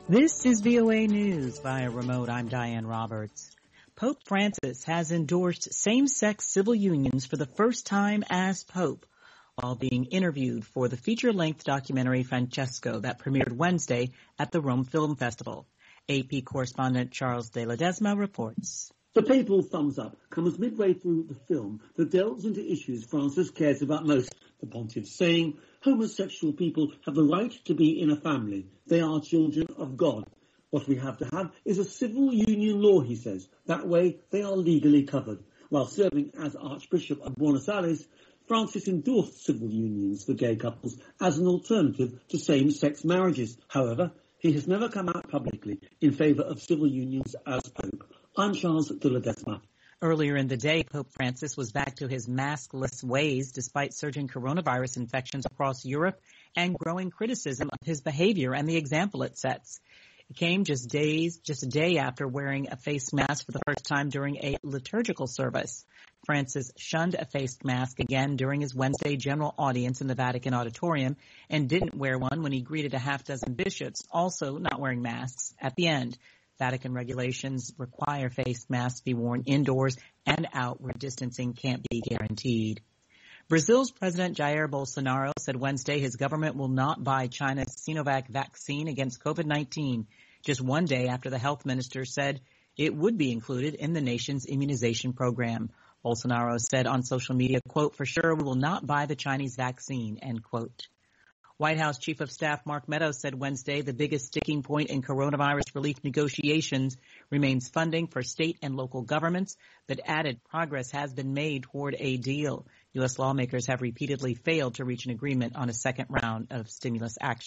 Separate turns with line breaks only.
This is VOA News via remote. I'm Diane Roberts. Pope Francis has endorsed same-sex civil unions for the first time as Pope while being interviewed for the feature-length documentary Francesco that premiered Wednesday at the Rome Film Festival. AP correspondent Charles de Ledesma reports.
The papal thumbs up comes midway through the film that delves into issues Francis cares about most, the pontiff saying homosexual people have the right to be in a family. They are children of God. What we have to have is a civil union law, he says. That way they are legally covered. While serving as Archbishop of Buenos Aires, Francis endorsed civil unions for gay couples as an alternative to same-sex marriages. However, he has never come out publicly in favour of civil unions as Pope. I'm Charles de Ledesma.
Earlier in the day, Pope Francis was back to his maskless ways despite surging coronavirus infections across Europe and growing criticism of his behavior and the example it sets. It came just a day after wearing a face mask for the first time during a liturgical service. Francis shunned a face mask again during his Wednesday general audience in the Vatican auditorium and didn't wear one when he greeted a half dozen bishops, also not wearing masks, at the end. Vatican regulations require face masks be worn indoors and out where distancing can't be guaranteed. Brazil's President Jair Bolsonaro said Wednesday his government will not buy China's Sinovac vaccine against COVID-19, just one day after the health minister said it would be included in the nation's immunization program. Bolsonaro said on social media, quote, "For sure we will not buy the Chinese vaccine," end quote. White House Chief of Staff Mark Meadows said Wednesday the biggest sticking point in coronavirus relief negotiations remains funding for state and local governments, but added progress has been made toward a deal. U.S. lawmakers have repeatedly failed to reach an agreement on a second round of stimulus action.